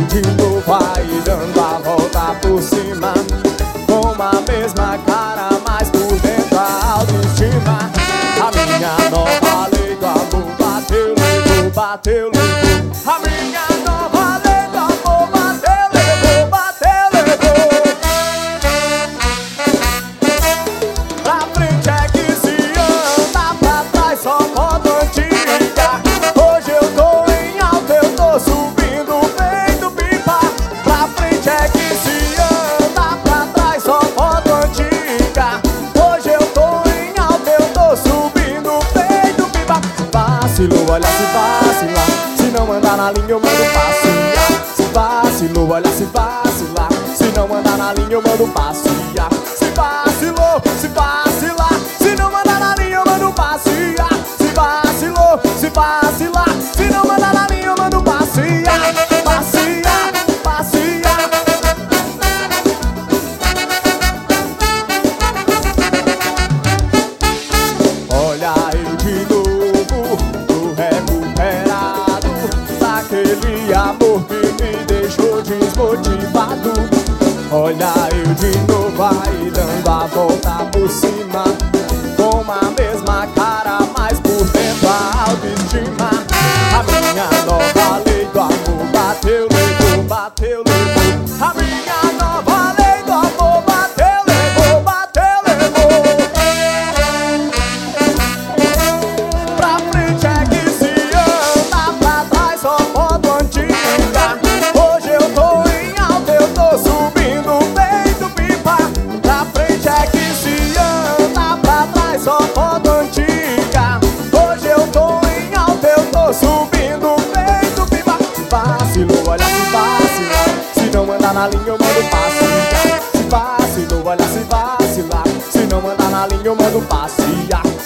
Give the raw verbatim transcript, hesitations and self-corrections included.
de novo aí dando a volta por cima, com a mesma cara, mas por dentro a autoestima. A minha nova lei do amor bateu, levou, bateu, levou. A minha nova lei do amor bateu, levou, bateu, levou. Pra frente é que se anda, pra trás só moto antiga. Hoje eu tô em alta, eu tô subindo feito pipa. Pra frente é que se anda, pra trás só moto antiga. Hoje eu tô em alta, eu tô subindo feito pipa. Vacilou, olha se vacilar, se não andar na linha eu mando passear. Se vacilou, olha se vacilar, se não andar na linha eu mando passear. Se vacilou, se vacilar, se não andar na linha eu mando passear. Se vacilou, se vacilar, se não andar na linha eu mando passear. Passear, passear. Olha eu de novo, tô recuperado daquele amor que me deixou desmotivado. Olha eu de novo aí dando a volta por cima, com a mesma cara, mas por dentro a autoestima. A minha nova lei do amor bateu, levou, bateu, levou. A minha nova lei do amor bateu, levou, bateu, levou. Pra frente é que se anda, pra trás só moto antiga. Hoje eu tô em alta, eu tô subindo feito pipa. Pra frente é que se anda, pra trás só moto antiga. Hoje eu tô em alta, eu tô subindo feito pipa. Se vacilou, olha se vacilar, se não andar na linha eu mando passear. Se vacilou, olha se vacilar, se não andar na linha eu mando passear.